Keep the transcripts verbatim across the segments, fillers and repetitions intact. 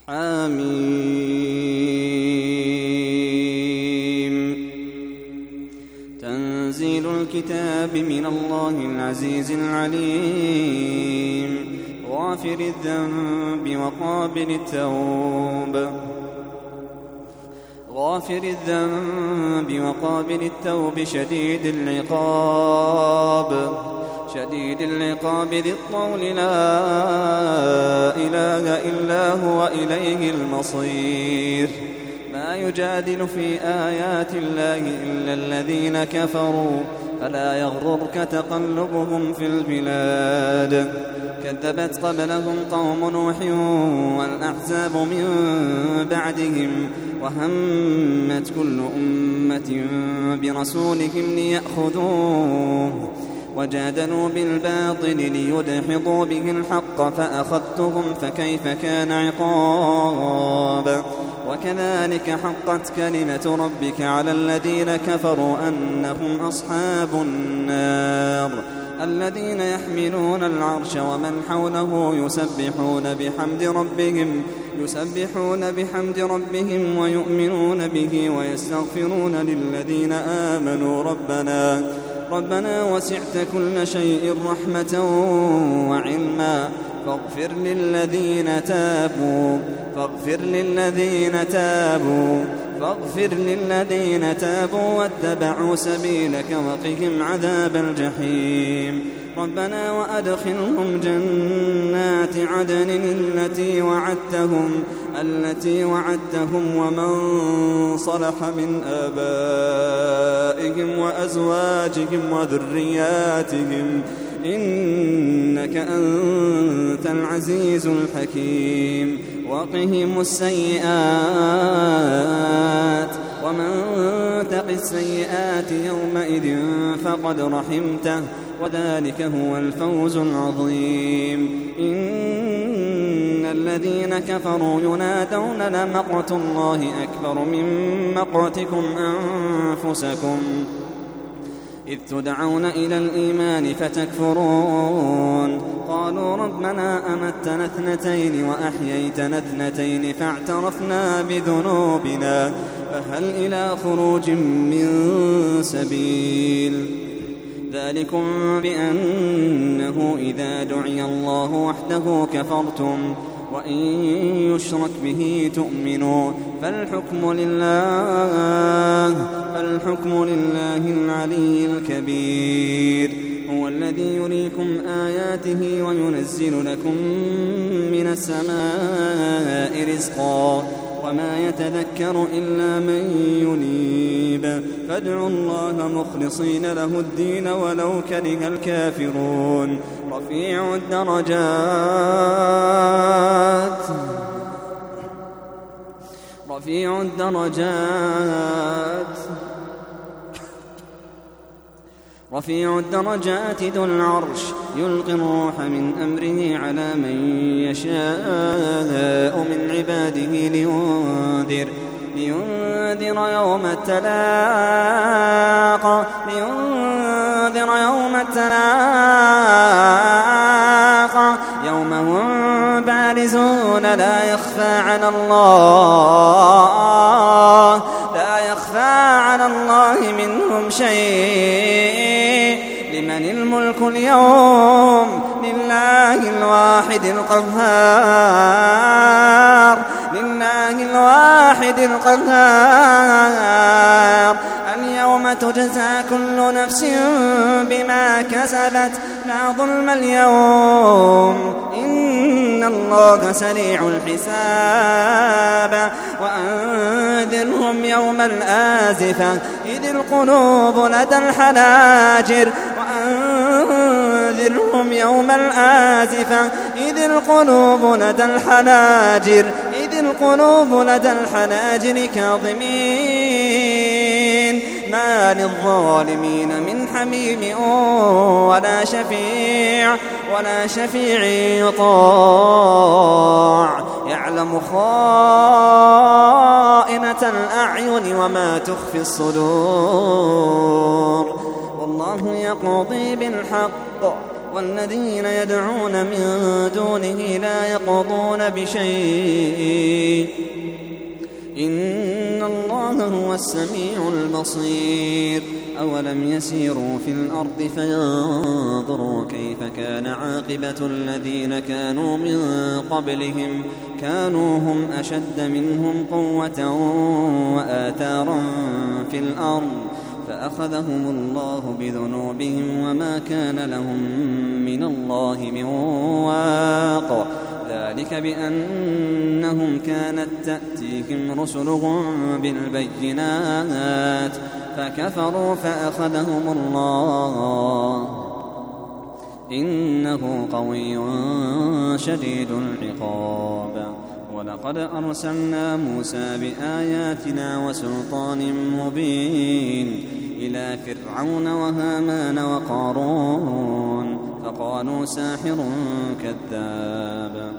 حميم. تنزيل الكتاب من الله العزيز العليم غافر الذنب وقابل التوب غافر الذنب وقابل التوب شديد العقاب شديد العقاب ذي الطول لا إله إلا هو إليه المصير. ما يجادل في آيات الله إلا الذين كفروا فلا يغررك تقلبهم في البلاد. كذبت قبلهم قوم نوح والأحزاب من بعدهم وهمت كل أمة برسولهم ليأخذوه وجادلوا بالباطل ليدحضوا به الحق فأخذتهم فكيف كان عقاب. وكذلك حقت كلمة ربك على الذين كفروا أنهم أصحاب النار الذين يحملون العرش ومن حوله يسبحون بحمد ربهم يسبحون بحمد ربهم ويؤمنون به ويستغفرون للذين آمنوا ربنا ربنا وسعت كل شيء رحمة وعلما فاغفر للذين تابوا فاغفر للذين تابوا فاغفر للذين تابوا واتبعوا سبيلك وقهم عذاب الجحيم. ربنا وأدخلهم جنات عدن التي وعدتهم التي وعدتهم ومن صلح من آبائهم وأزواجهم وذرياتهم إنك أنت العزيز الحكيم. وقهم السيئات ومن تق السيئات يومئذ فقد رحمته وذلك هو الفوز العظيم. إن الذين كفروا ينادون لمقت الله أكبر من مقتكم أنفسكم إذ تدعون إلى الإيمان فتكفرون. قالوا ربنا أمتنا اثنتين وأحييتنا اثنتين فاعترفنا بذنوبنا فهل إلى خروج من سبيل. ذلكم بأنه إذا دعي الله وحده كفرتم وإن يشرك به تؤمنوا فالحكم لله فالحكم لله العلي الكبير. هو الذي يريكم آياته وينزل لكم من السماء رزقا وما يتذكر إلا من ينيب فادعوا الله مخلصين له الدين ولو كره الكافرون. رفيع الدرجات رفيع الدرجات رفيع الدرجات ذو العرش يلقي الروح من أمره على من يشاء من عباده لينذر لينذر يوم التلاق لينذر يوم التلاق يوم هم بارزون لا يخفى على الله لا يخفى على الله منهم شيء. لمن الملك اليوم لله الواحد القهار لله الواحد القهار. اليوم تجزى كل نفس بما كسبت لا ظلم اليوم إن الله سريع الحساب. وأنذرهم يوم الآزفة إذ القلوب لدى الحناجر وأنذرهم يوم الآزفة إذ القلوب لدى الحناجر إذ القلوب لدى الحناجر كاظمين ما للظالمين من حميم ولا شفيع ولا شفيع يطاع. يعلم خائنة الأعين وما تخفي الصدور والله يقضي بالحق والذين يدعون من دونه لا يقضون بشيء وهو السميع البصير. أولم يسيروا في الأرض فينظروا كيف كان عاقبة الذين كانوا من قبلهم كانوا هم أشد منهم قوة وآثارا في الأرض فأخذهم الله بذنوبهم وما كان لهم من الله من واق. ذلك بأنهم كانت تأتيهم رسلهم بالبينات فكفروا فأخذهم الله إنه قوي شديد العقاب. ولقد أرسلنا موسى بآياتنا وسلطان مبين إلى فرعون وهامان وقارون فقالوا ساحر كذاب.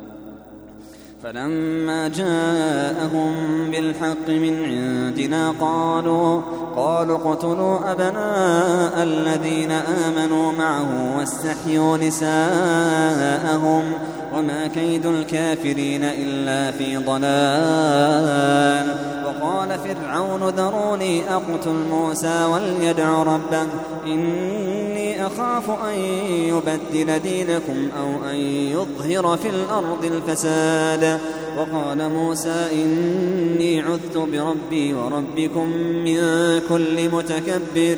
فلما جاءهم بالحق من عندنا قالوا قالوا اقتلوا أبناء الذين آمنوا معه واستحيوا نساءهم وما كيد الكافرين إلا في ضلال. وقال فرعون ذروني أقتل موسى وليدع ربه إني أخاف أن يبدل دينكم أو أن يظهر في الأرض الفساد. وقال موسى إني عذت بربي وربكم من كل متكبر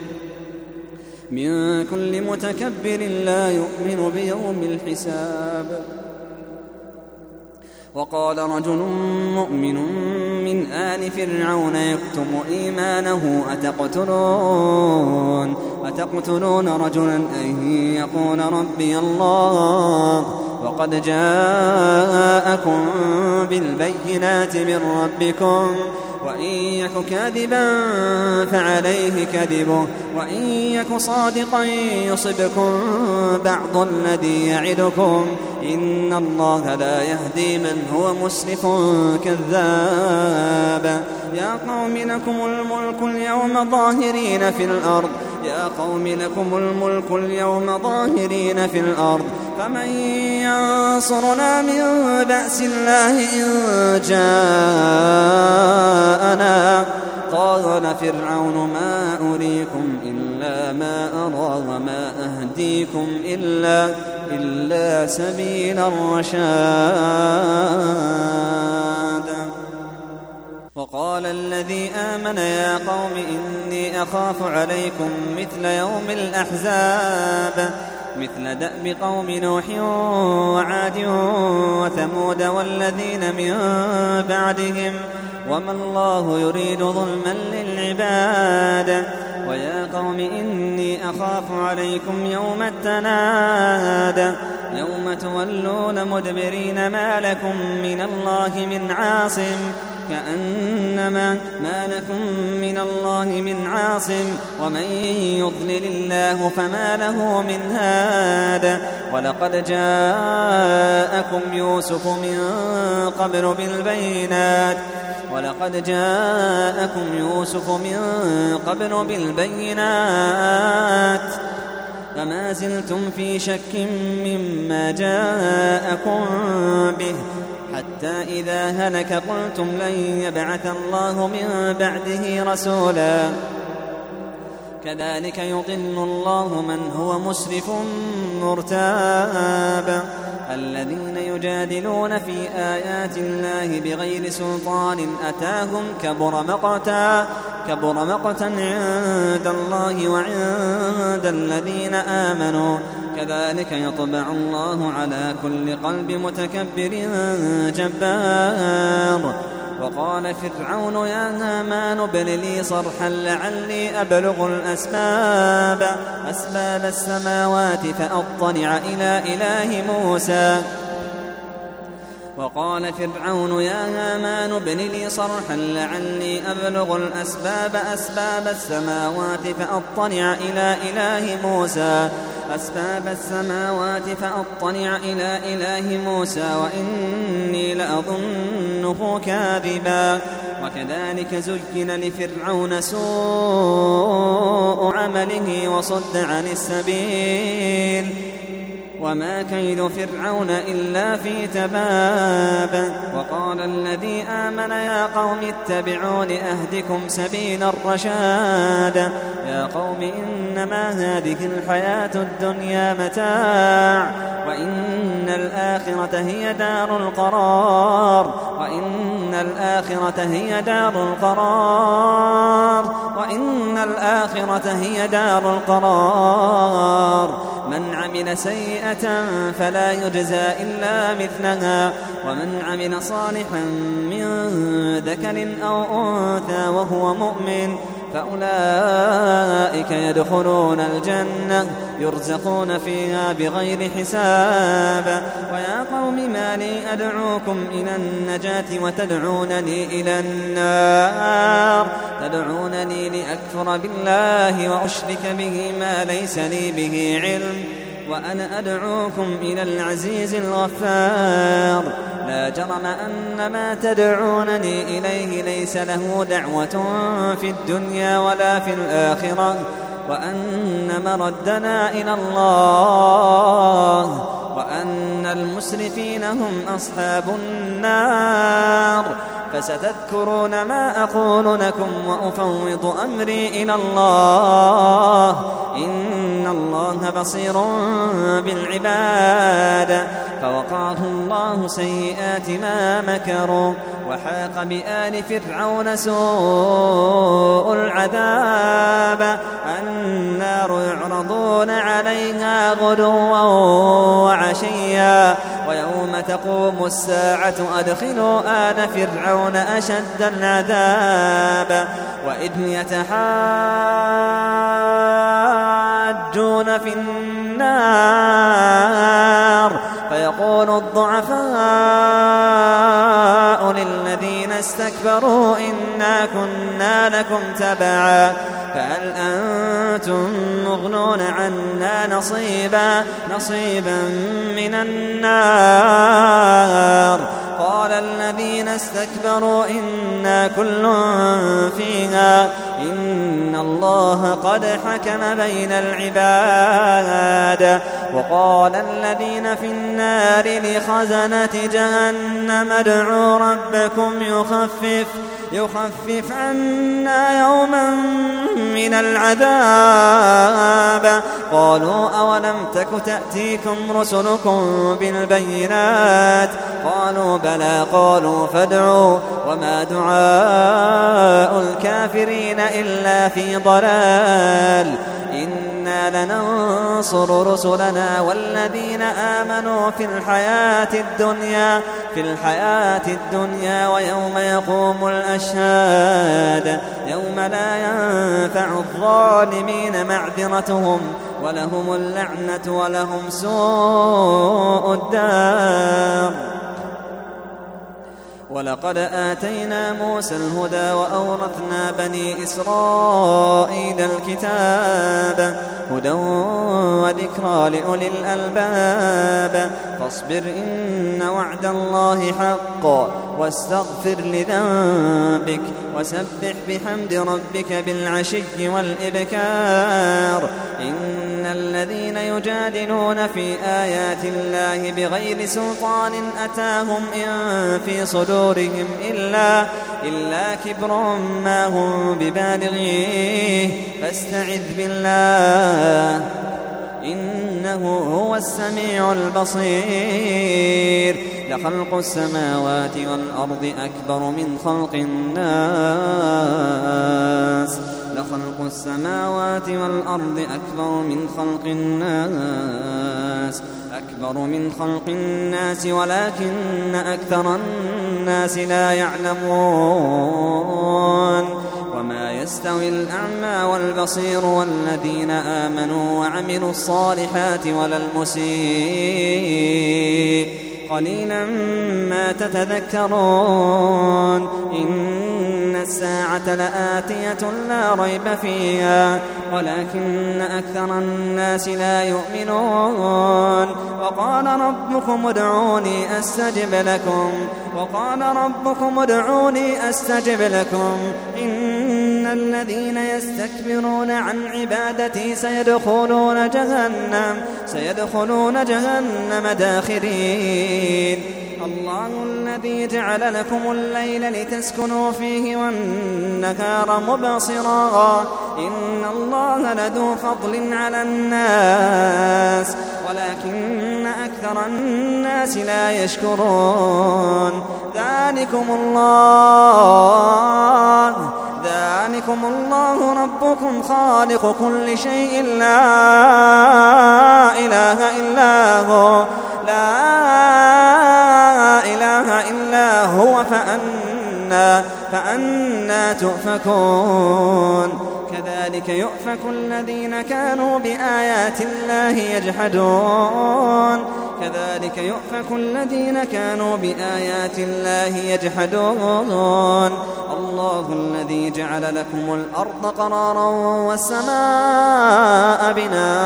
من كل متكبر لا يؤمن بيوم الحساب. وقال رجل مؤمن من آل فرعون يكتم إيمانه أتقتلون أتقتلون رجلا أن يقول ربي الله وقد جاءكم بالبينات من ربكم وإن يك كاذبا فعليه كذبه وإن يك صادقا يصبكم بعض الذي يعدكم إن الله لا يهدي من هو مسرف كذاب. يا قوم لكم الملك اليوم ظاهرين في الأرض يا قوم لكم الملك اليوم ظاهرين في الأرض فمن ينصرنا من بأس الله إن جاءنا. قال فرعون ما أريكم إلا ما أرى وما أهديكم إلا, إلا سبيل الرشاد. وقال الذي آمن يا قوم إني أخاف عليكم مثل يوم الأحزاب مثل دأب قوم نوح وعاد وثمود والذين من بعدهم وما الله يريد ظلما للعباد. ويا قوم إني أخاف عليكم يوم التناد يوم تولون مدبرين ما لكم من الله من عاصم كأنما ما لكم من الله من عاصم ومن يضلل الله فما له من هاد. ولقد جاءكم يوسف من قبل بالبينات ولقد جاءكم يوسف من قبل بالبينات فما زلتم في شك مما جاءكم به حتى إذا هلك قلتم لن يبعث الله من بعده رسولا. كذلك يضل الله من هو مسرف مرتاب. الذين يجادلون في آيات الله بغير سلطان أتاهم كبر مقتا كبر مقتا عند الله وعند الذين آمنوا كذلك يطبع الله على كل قلب متكبر جبار. وقال فرعون يا هامان ابن لي صرحا لعلي أبلغ الأسباب أسباب السماوات فأطلع إلى إله موسى. وقال فرعون يا هامان ابن لي صرحا لعلي أبلغ الأسباب أسباب السماوات فأطلع إلى إله موسى أسباب السماوات فأطلع إلى إله موسى وإني لأظنه كاذبا. وكذلك زين لفرعون سوء عمله وصد عن السبيل وما كيد فرعون إلا في تباب. وقال الذي آمن يا قوم اتبعون أهدكم سبيل الرشاد. يا قوم إنما هذه الحياة الدنيا متاع وإن الآخرة هي دار القرار وإن الآخرة هي دار القرار وإن الآخرة هي دار القرار. من عمل سيئة فلا يجزى إلا مثلها ومن عمل صالحا من ذكر أو أنثى وهو مؤمن فأولئك يدخلون الجنة يرزقون فيها بغير حساب. ويا قوم ما لي أدعوكم إلى النجاة وتدعونني إلى النار تدعونني لأكفر بالله وأشرك به ما ليس لي به علم وأنا أدعوكم إلى العزيز الغفار. لا جرم أن ما تدعونني إليه ليس له دعوة في الدنيا ولا في الآخرة وأن مردنا إلى الله وأن المسرفين هم أصحاب النار. فستذكرون ما أقول لكم وأفوض أمري إلى الله إن الله بصير بالعباد. فوقاه الله سيئات ما مكروا وحاق بآل فرعون سوء العذاب. النار يعرضون عليها غدوا وعشيا ويوم تقوم الساعة أدخلوا آل فرعون أشد العذاب. وإذ يتحاجون في النار فيقول الضعفاء للذين استكبروا إنا كنا لكم تبعا فهل أنتم مغنون عنا نصيبا نصيبا من النار. قال الذين استكبروا إنا كل فيها إن الله قد حكم بين العباد. وقال الذين في النار لخزنة جهنم ادعوا ربكم يخفف يخفف عنا يوما من العذاب. قالوا أولم تك تأتيكم رسلكم بالبينات قالوا بلى قالوا فادعوا وما دعاء الكافرين إلا في ضلال. إنا لننصر رسلنا والذين آمنوا في الحياة الدنيا في الحياة الدنيا ويوم يقوم الأشهاد يوم لا ينفع الظالمين معذرتهم ولهم اللعنة ولهم سوء الدار. ولقد آتينا موسى الهدى وأورثنا بني إسرائيل الكتاب هدى وذكرى لأولي الألباب. فاصبر إن وعد الله حق واستغفر لذنبك وسبح بحمد ربك بالعشي والإبكار. إن الذين يجادلون في آيات الله بغير سلطان أتاهم إن في صدورهم إلا, إلا كبر ما هم ببالغيه فاستعذ بالله إنه هو السميع البصير. لخلق السماوات والأرض أكبر من خلق الناس لخلق السماوات والأرض أكبر من خلق الناس أكبر من خلق الناس ولكن أكثر الناس لا يعلمون. وما يستوي الأعمى والبصير والذين آمنوا وعملوا الصالحات ولا المسيء قليلا ما تتذكرون. إن الساعة لآتية لا ريب فيها ولكن أكثر الناس لا يؤمنون. وقال ربكم ادعوني أستجب لكم وقال ربكم ادعوني أستجب لكم إن الذين يستكبرون عن عبادتي سيدخلون جهنم سيدخلون جهنم داخرين الله الذي جعل لكم الليل لتسكنوا فيه والنهار مبصرا إن الله لذو فضل على الناس ولكن أكثر الناس لا يشكرون ذلكم الله ذلكم الله ربكم خالق كل شيء لا إله إلا هو لا إله إلا هو فأنا فأنا تؤفكون كذلك يؤفك الذين كانوا بآيات الله يجحدون كذلك يؤفك الذين كانوا بآيات الله يجحدون الله الذي جعل لكم الأرض قرارا والسماء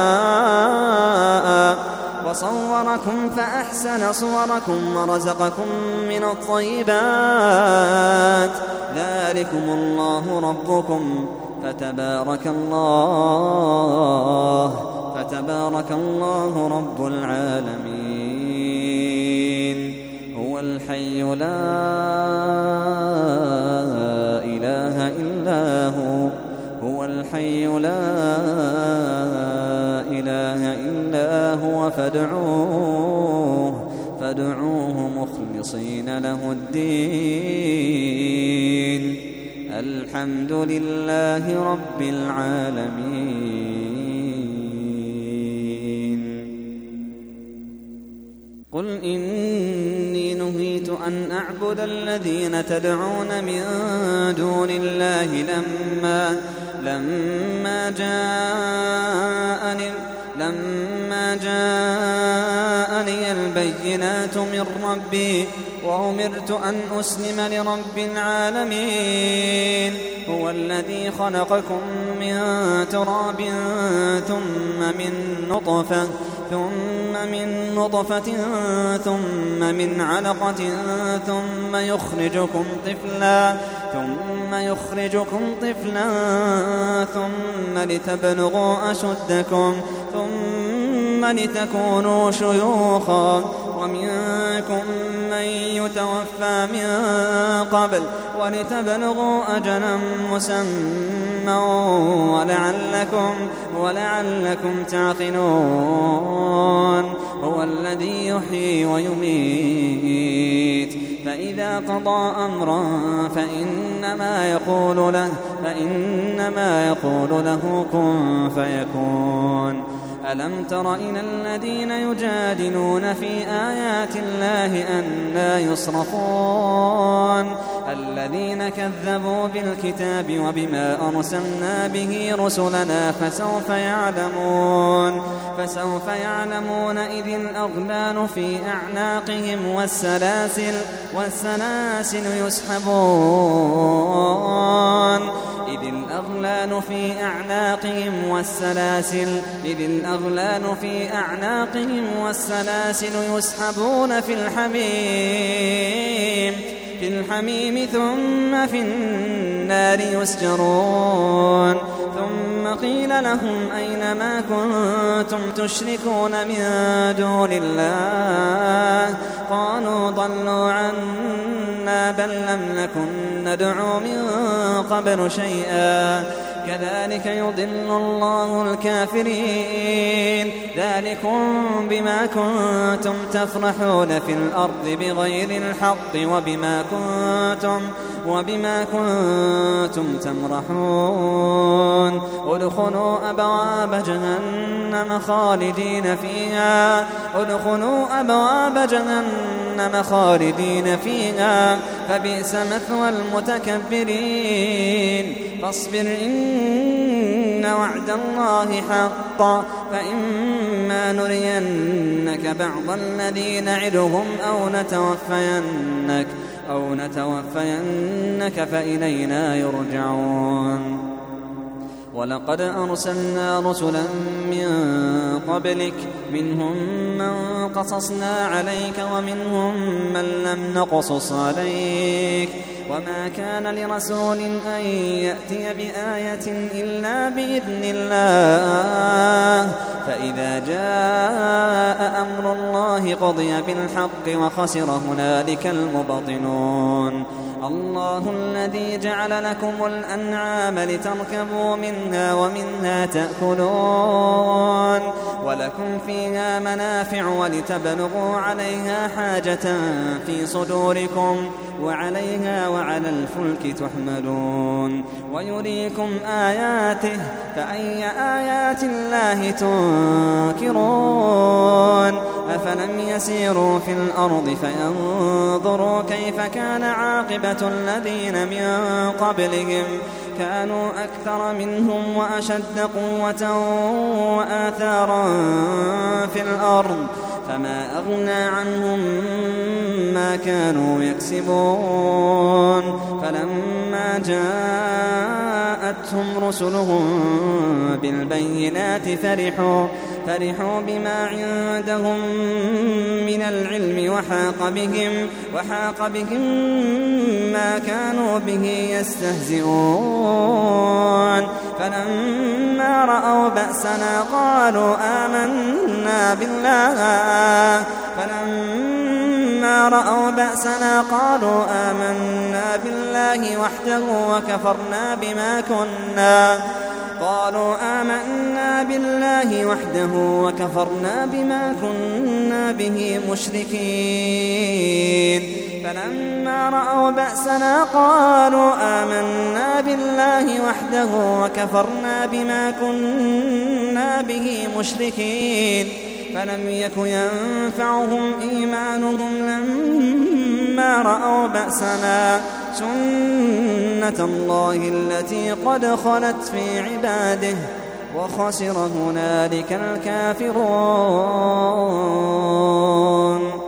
بناء وصوركم فأحسن صوركم ورزقكم من الطيبات ذلكم الله ربكم فتبارك الله فتبارك الله رب العالمين هو الحي لا إله إلا هو هو الحي لا إله إلا هو فادعوه فادعوه مخلصين له الدين الحمد لله رب العالمين قل إني نهيت أن أعبد الذين تدعون من دون الله لما لما جاءني لما جاءني البينات من ربي وأمرت أن أسلم لرب العالمين هو الذي خلقكم من تراب ثم من نطفة ثم من نطفة ثم من علقة ثم يخرجكم طفلا ثم يخرجكم طفلا ثم لتبلغوا أشدكم ثم لتكونوا شيوخا ومنكم من يتوفى من قبل ولتبلغوا أجلا مسمى ولعلكم ولعلكم تعقلون هو الذي يحيي ويميت فإذا قضى أمرا فإنما يقول له فإنما يقول له كن فيكون ألم تر إلى الذين يجادلون في آيات الله أنى يصرفون الذين كذبوا بالكتاب وبما أرسلنا به رسلنا فسوف يعلمون فسوف يعلمون إذ الأغلال في أعناقهم والسلاسل والسلاسل يسحبون إذ الأغلال في أعناقهم والسلاسل إذ الأغلال في أعناقهم والسلاسل يسحبون في الحميم في الحميم ثم في النار يسجرون ثم قيل لهم أين ما كنتم تشركون من دون الله قالوا ضلوا عنا بل لم نكن ندعو من قبل شيئا كذلك يضل الله الكافرين ذلكم بما كنتم تفرحون في الأرض بغير الحق وبما كنتم وبما كنتم تمرحون ادخلوا أبواب جهنم خالدين فيها ادخلوا أبواب جهنم خالدين فيها فبئس مثوى المتكبرين فاصبر إن وعد الله حق فإما نرينك بعض الذي نعدهم أو نتوفينك أو نتوفينك فإلينا يرجعون ولقد أرسلنا رسلا من قبلك منهم من قصصنا عليك ومنهم من لم نقصص عليك وما كان لرسول أن يأتي بآية إلا بإذن الله فإذا جاء أمر الله قضي بالحق وخسر هنالك المبطلون. الله الذي جعل لكم الأنعام لتركبوا منها ومنها تأكلون ولكم فيها منافع ولتبلغوا عليها حاجة في صدوركم وعليها وعلى الفلك تحملون ويريكم آياته فأي آيات الله تنكرون أفلم يسيروا في الأرض فينظروا كيف كان عاقبة الذين من قبلهم كانوا أكثر منهم وأشد قوة وآثارا في الأرض فما أغنى عنهم ما كانوا يكسبون فلما جاءتهم رسلهم بالبينات فرحوا فرحوا بما عندهم من العلم وحاق بهم وحاق بهم ما كانوا به يستهزئون فلما رأوا بأسنا قالوا آمنا بالله فلما رأوا بأسنا قالوا آمنا بالله وحده وكفرنا بما كنا قالوا آمنا بالله وحده وكفرنا بما كنا به مشركين فلما رأوا بأسنا قالوا آمنا بالله وحده وكفرنا بما كنا به مشركين فلم يك ينفعهم إيمانهم لما رأوا بأسنا سنة الله التي قد خلت في عباده وخسر هنالك الكافرون.